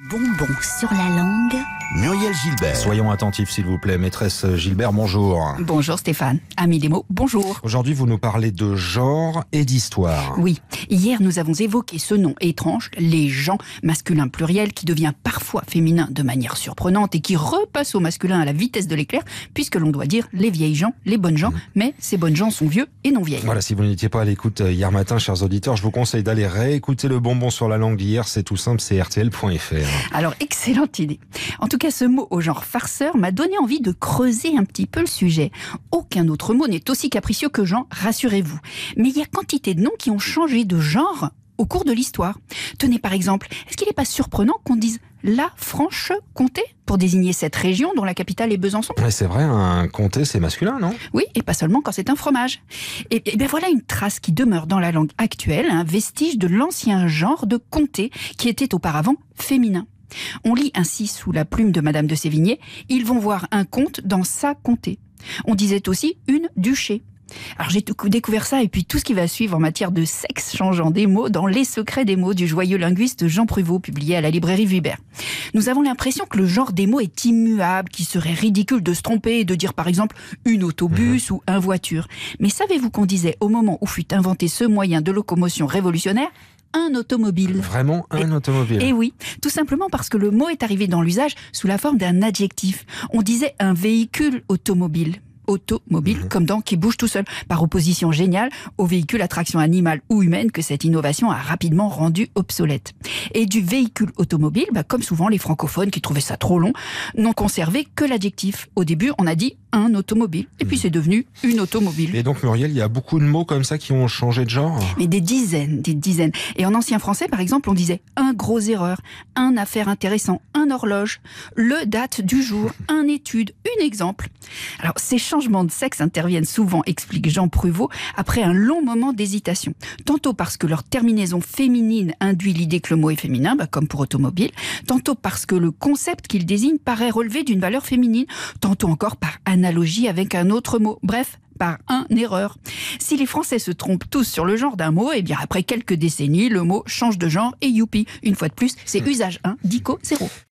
Bonbons sur la langue. Muriel Gilbert. Soyons attentifs s'il vous plaît. Maîtresse Gilbert, bonjour. Bonjour Stéphane. Amis des mots, bonjour. Aujourd'hui, vous nous parlez de genre et d'histoire. Oui, hier nous avons évoqué ce nom étrange, les gens, masculin pluriel, qui devient parfois féminin de manière surprenante et qui repasse au masculin à la vitesse de l'éclair, puisque l'on doit dire les vieilles gens, les bonnes gens, mais ces bonnes gens sont vieux et non vieilles. Voilà, si vous n'étiez pas à l'écoute hier matin, chers auditeurs, je vous conseille d'aller réécouter le bonbon sur la langue d'hier. C'est tout simple, c'est rtl.fr. Alors, excellente idée. En tout cas, ce mot au genre farceur m'a donné envie de creuser un petit peu le sujet. Aucun autre mot n'est aussi capricieux que genre, rassurez-vous. Mais il y a quantité de noms qui ont changé de genre au cours de l'histoire. Tenez par exemple, est-ce qu'il n'est pas surprenant qu'on dise la Franche-Comté pour désigner cette région dont la capitale est Besançon? Ouais, c'est vrai, un comté c'est masculin, non? Oui, et pas seulement quand c'est un fromage. Et bien voilà une trace qui demeure dans la langue actuelle, un vestige de l'ancien genre de comté qui était auparavant féminin. On lit ainsi sous la plume de Madame de Sévigné, ils vont voir un comte dans sa comté. On disait aussi une duché. Alors j'ai découvert ça et puis tout ce qui va suivre en matière de sexe changeant des mots dans Les secrets des mots du joyeux linguiste Jean Pruvot, publié à la librairie Vuibert. Nous avons l'impression que le genre des mots est immuable, qu'il serait ridicule de se tromper et de dire par exemple une autobus ou un voiture. Mais savez-vous qu'on disait au moment où fut inventé ce moyen de locomotion révolutionnaire, un automobile? Vraiment un automobile? Et oui, tout simplement parce que le mot est arrivé dans l'usage sous la forme d'un adjectif. On disait un véhicule automobile. Automobile, comme dans qui bouge tout seul, par opposition géniale au véhicule à traction animale ou humaine que cette innovation a rapidement rendu obsolète. Et du véhicule automobile, comme souvent les francophones qui trouvaient ça trop long, n'ont conservé que l'adjectif. Au début, on a dit un automobile, et puis c'est devenu une automobile. Et donc Muriel, il y a beaucoup de mots comme ça qui ont changé de genre? Mais des dizaines. Et en ancien français, par exemple, on disait un gros erreur, un affaire intéressant, un horloge, le date du jour, un étude, une exemple. Alors, ces changements de sexe interviennent souvent, explique Jean Pruvot, après un long moment d'hésitation. Tantôt parce que leur terminaison féminine induit l'idée que le mot est féminin, comme pour automobile, tantôt parce que le concept qu'il désigne paraît relever d'une valeur féminine, tantôt encore par analogie avec un autre mot. Bref, par erreur. Si les Français se trompent tous sur le genre d'un mot, bien après quelques décennies, le mot change de genre et youpi. Une fois de plus, c'est usage 1, dico 0.